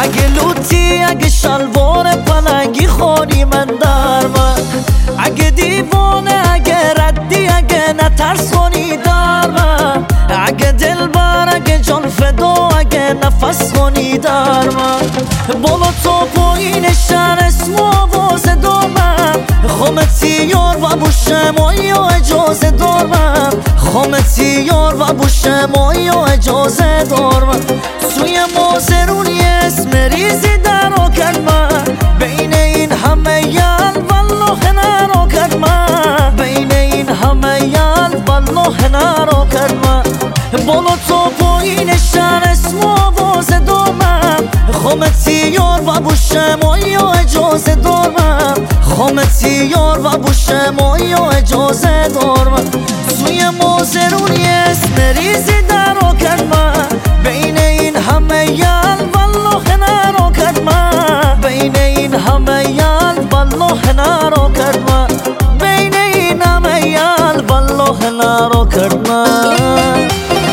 اگه لوتی اگه شلوار پلنگی خونی من در من، اگه دیوانه اگه ردی اگه نترس خونی در من، اگه دلبر اگه جان فدا اگه نفس خونی در من. بالا تا پایین شهر اسم و آواز دارم، خامتی یار و بوشه مایا اجازه دارم، خامتی یار و بوشه مایا اجازه دارم. سوی مازرونی اسم ریزی درا کرد من، بین این همه یل والله نرا کرد من، بین این همه یل والله نرا کرد من. بالا تا پایین شهر اسم و آواز دارم، خامتی یار و بوشه مایا اجازه دارم، خامتی یار و بوشه مایا اجازه دارم. سوی مازرونی اسم ریزی درا کرد من، بین این همه یل والله نرا کرد من، بین این همه یل والله نرا کرد من، بین این همه یل والله نرا کرد من.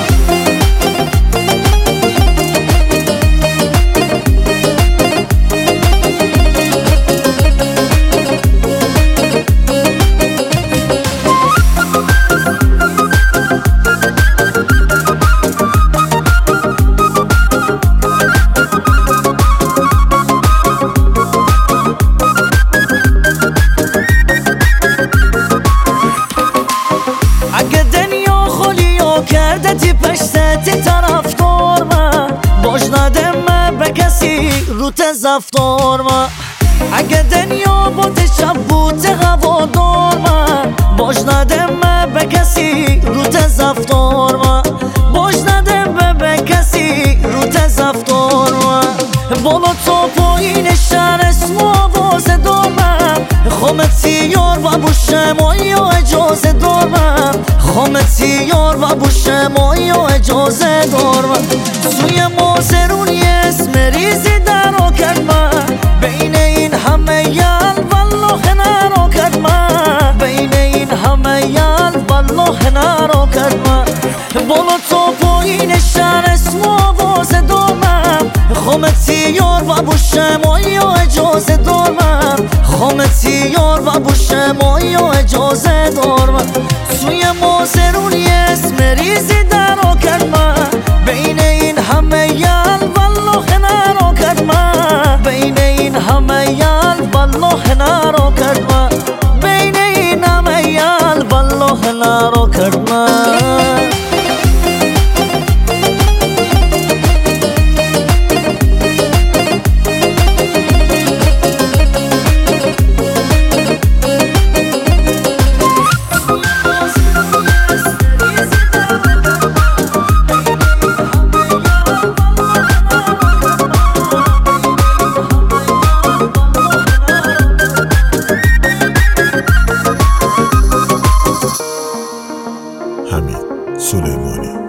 کرده تی پشت تی طرفدار من، باش ندم من به کسی رو تزفتار من، اگه دنیا بوده شب بوده هوادار من، باش ندم من به کسی رو تزفتار من، باش ندم من به کسی رو تزفتار من. بالا تا پایین شهر اسم و آواز دارم، خامتی یار و بوشه مایا اجازه دارم، خامتی یار و بوشه مایا اجازه دارم. سوی مازرونی اسم ریزی درا کرد من، بین این همه یل والله نرا کرد من، بین این همه یل والله نرا کرد من. بالا تا پایین شهر اسم و آواز دارم، خامتی یار و بوشه مایا اجازه دارم، خامتی یار و بوشه مایا اجازه دارم. سوی مازرونی اسم ریزی درا کرد من، بین این همه یل والله نرا کرد من، بین این همه یل والله نرا کرد من، بین این همه یل والله نرا کرد من. حمید سلیمانی